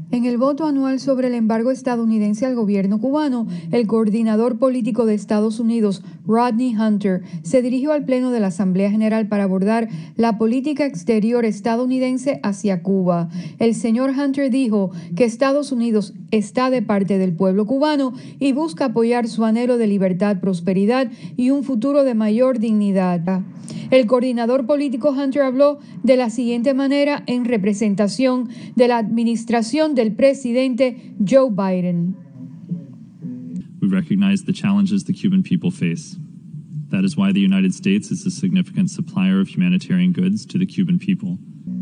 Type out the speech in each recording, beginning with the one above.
En el voto anual sobre el embargo estadounidense al gobierno cubano, el coordinador político de Estados Unidos, Rodney Hunter, se dirigió al Pleno de la Asamblea General para abordar la política exterior estadounidense hacia Cuba. El señor Hunter dijo que Estados Unidos está de parte del pueblo cubano y busca apoyar su anhelo de libertad, prosperidad y un futuro de mayor dignidad. El coordinador político Hunter habló de la siguiente manera en representación de la administración del presidente Joe Biden. We recognize the challenges the Cuban people face. That is why the United States is a significant supplier of humanitarian goods to the Cuban people.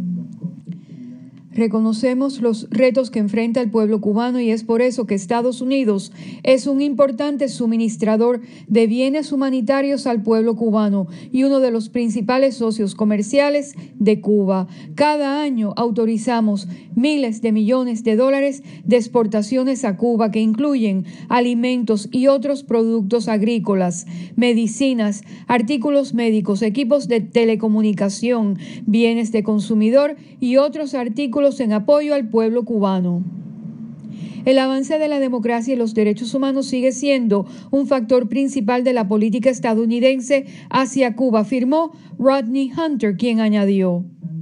Reconocemos los retos que enfrenta el pueblo cubano y es por eso que Estados Unidos es un importante suministrador de bienes humanitarios al pueblo cubano y uno de los principales socios comerciales de Cuba. Cada año autorizamos miles de millones de dólares de exportaciones a Cuba que incluyen alimentos y otros productos agrícolas, medicinas, artículos médicos, equipos de telecomunicación, bienes de consumidor y otros artículos en apoyo al pueblo cubano. El avance de la democracia y los derechos humanos sigue siendo un factor principal de la política estadounidense hacia Cuba, afirmó Rodney Hunter, quien añadió: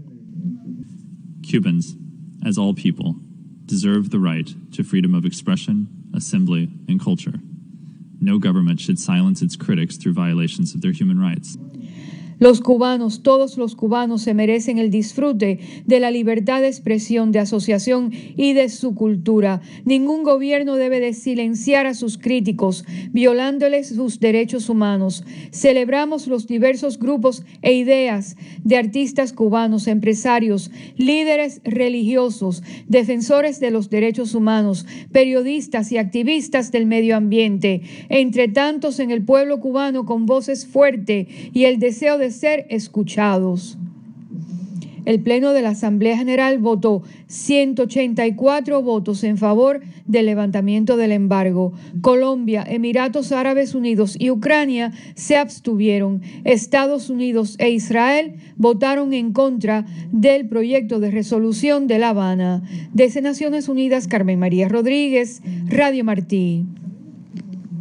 Cubans, as all people, deserve the right to freedom of expression, assembly, and culture. No government should silence its critics through violations of their human rights. Los cubanos, todos los cubanos se merecen el disfrute de la libertad de expresión, de asociación y de su cultura. Ningún gobierno debe de silenciar a sus críticos, violándoles sus derechos humanos. Celebramos los diversos grupos e ideas de artistas cubanos, empresarios, líderes religiosos, defensores de los derechos humanos, periodistas y activistas del medio ambiente, entre tantos en el pueblo cubano con voces fuertes y el deseo de ser escuchados. El Pleno de la Asamblea General votó 184 votos en favor del levantamiento del embargo. Colombia, Emiratos Árabes Unidos y Ucrania se abstuvieron. Estados Unidos e Israel votaron en contra del proyecto de resolución de La Habana. Desde Naciones Unidas, Carmen María Rodríguez, Radio Martí.